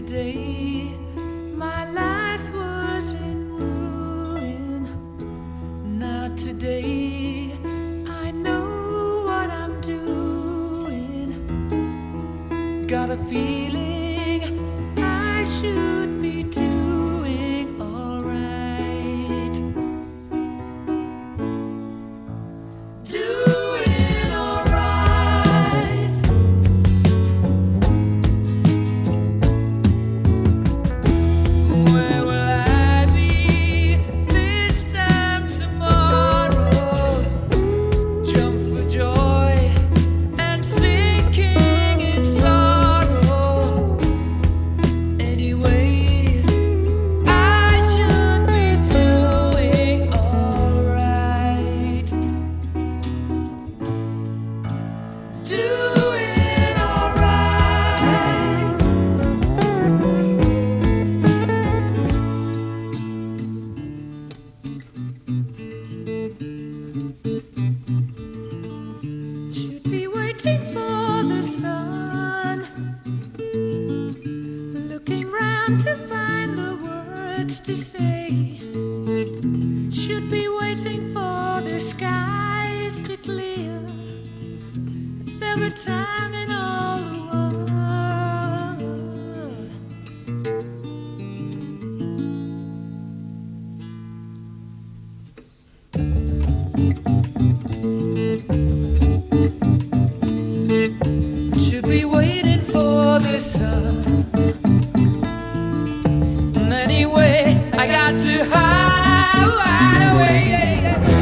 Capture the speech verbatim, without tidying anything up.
yesterday, my life was in ruin. Now today, I know what I'm doing. Got a feeling I should be doing alright. Doing alright. Where will I be this time tomorrow? Jump for joy and sinking in sorrow. Anyway, I should be doing alright. Doing alright. Should be waiting for the sun, looking round to find the words to say. Should be waiting for the skies to clear. If there were time in all the world. Should be waiting for the sun. Anyway, I got to hide away.